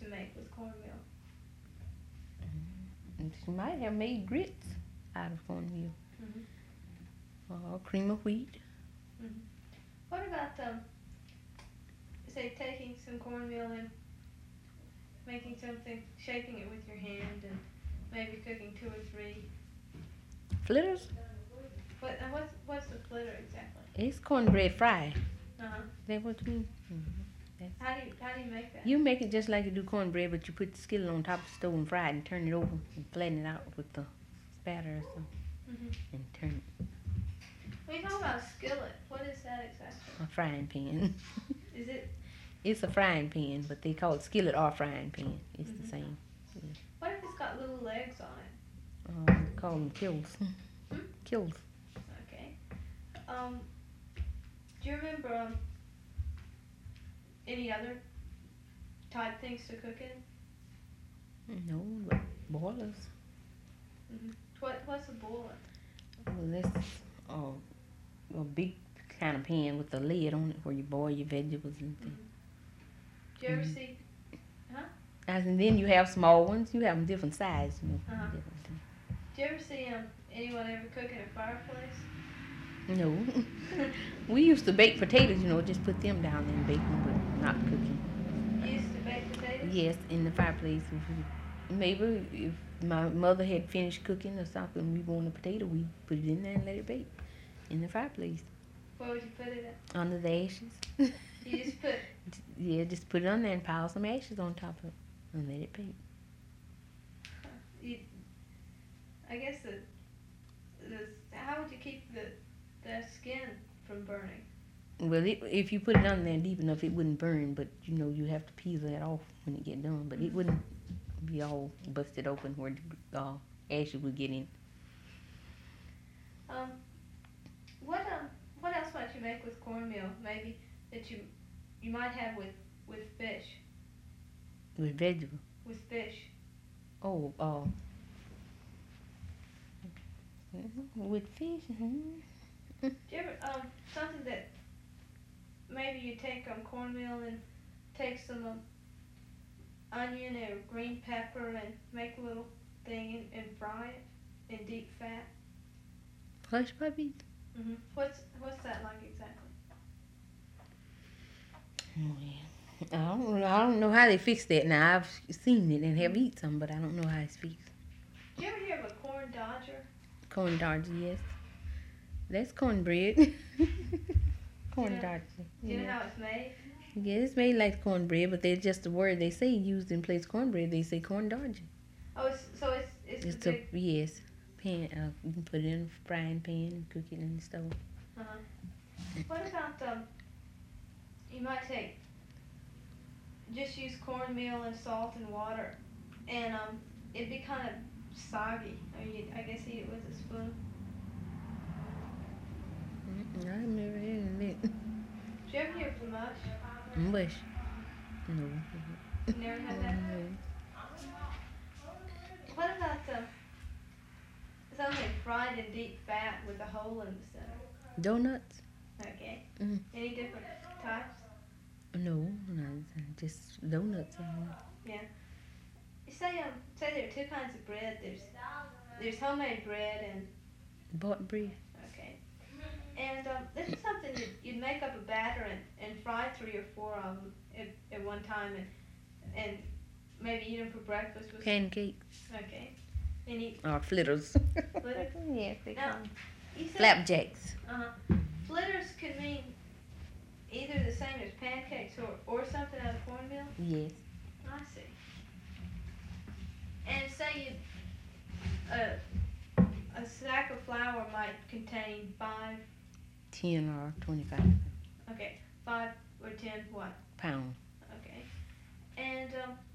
to make with cornmeal? And she might have made grits out of cornmeal. Or cream of wheat. What about say taking some cornmeal and making something, shaping it with your hand, and maybe cooking 2 or 3? Fritters? What's the flitter exactly? It's cornbread fried. Is that what you mean? How do you make that? You make it just like you do cornbread, but you put the skillet on top of the stove and fry it and turn it over and flatten it out with the spatter or something. And turn it. When you talk about skillet, what is that exactly? A frying pan. Is it? It's a frying pan, but they call it skillet or frying pan. It's the same. Yeah. What if it's got little legs on it? Call them kills. Kills. Okay. Do you remember any other type things to cook in? No, but boilers. What's a boiler? Well, that's a big kind of pan with a lid on it where you boil your vegetables and things. Do you ever see? And then you have small ones. You have them different sizes. You know. Different things. Do you ever see anyone ever cook in a fireplace? No. We used to bake potatoes, just put them down there and bake them, but not cooking. You used to bake potatoes? Yes, in the fireplace. Maybe if my mother had finished cooking or something, we wanted a potato, we put it in there and let it bake in the fireplace. Where would you put it at? Under the ashes. You just put? Yeah, just put it on there and pile some ashes on top of it and let it bake. I guess how would you keep the skin from burning? Well, if you put it on there deep enough, it wouldn't burn, but you have to peel that off when it get done. But it wouldn't be all busted open where the ashes would get in. What else might you make with cornmeal? Maybe that you might have with fish. With vegetable. With fish. Oh, with fish. Do you ever something that maybe you take cornmeal and take some onion or green pepper and make a little thing and fry it in deep fat? Hush puppies? What's that like exactly? Oh, yeah. I don't know how they fix that. Now I've seen it and have eaten some, but I don't know how it's fixed. Do you ever hear of a corn dodger? Corn dodger, yes. That's cornbread. Corn dodger. Do you know how it's made? Yeah, it's made like cornbread, but they're just the word they say used in place cornbread. They say corn dodger. Oh, it's the big... Yes, pan. You can put it in a frying pan and cook it in the stove. What about you might just use cornmeal and salt and water, and it'd be kind of soggy. I guess eat it with a spoon. I've never had it. Did you ever hear of mush? Mush? No. You never had that? What about something fried in deep fat with a hole in the center? Donuts? Okay. Any different types? No, just donuts. Yeah. You say there are 2 kinds of bread. There's homemade bread and bought bread. Okay. And this is something you'd make up a batter and fry 3 or 4 of them at one time and maybe eat them for breakfast with pancakes. Okay. And eat or fritters. Fritters? Yes, they now, call them. You said, Flapjacks. Fritters could mean either the same as pancakes or something out of cornmeal? Yes. I see. And say a sack of flour might contain 5... 10 or 25. Okay, 5 or 10 what? Pound. Okay. And